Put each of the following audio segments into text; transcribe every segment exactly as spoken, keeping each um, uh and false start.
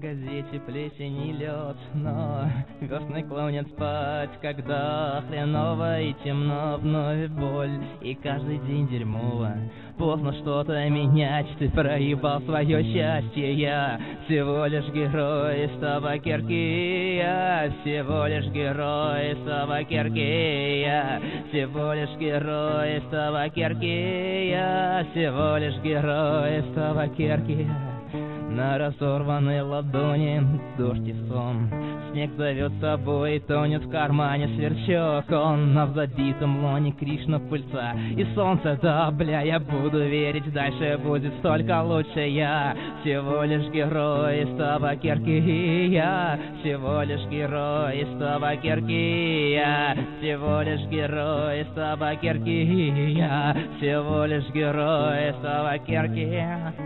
газете плесень и лед, но весны клонят спать, когда хреново и темно, вновь боль, и каждый день дерьмово. Поздно что-то менять, ты проебал свое счастье. Я всего лишь герой из табакерки, я всего лишь герой из табакерки, я всего лишь герой из табакерки, я всего лишь герой из табакерки. На разорванной ладони дождь и сон, снег зовет с собой, тонет в кармане сверчок. Он на забитом лоне Кришна пыльца и солнце, да, бля, я буду верить, дальше будет столько лучше. Я всего лишь герой из табакерки, я всего лишь герой из табакерки, я всего лишь герой из табакерки, я всего лишь герой из табакерки.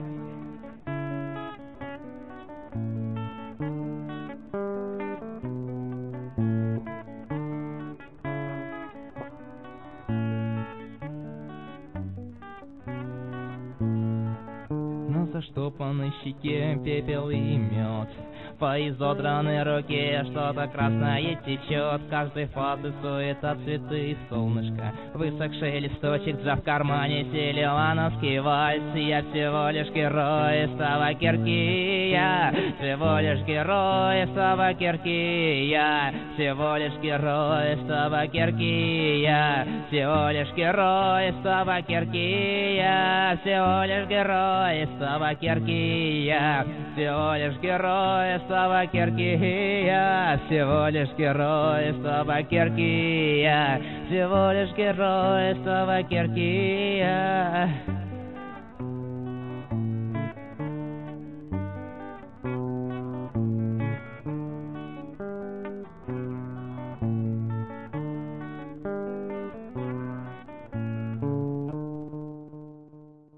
На заштопанной щеке пепел и мед, по изодранной руке что-то красное течет. Каждой фазы суета, цветы и солнышко, высохший листочек, за в кармане селивановский вальс. Я всего лишь герой из табакерки, я всего лишь герой из табакерки, я всего лишь герой из табакерки, я всего лишь герой из табакерки, я всего лишь герой из табакерки, я всего лишь герой из табакерки, я всего лишь герой из табакерки, я всего лишь герой из табакерки, я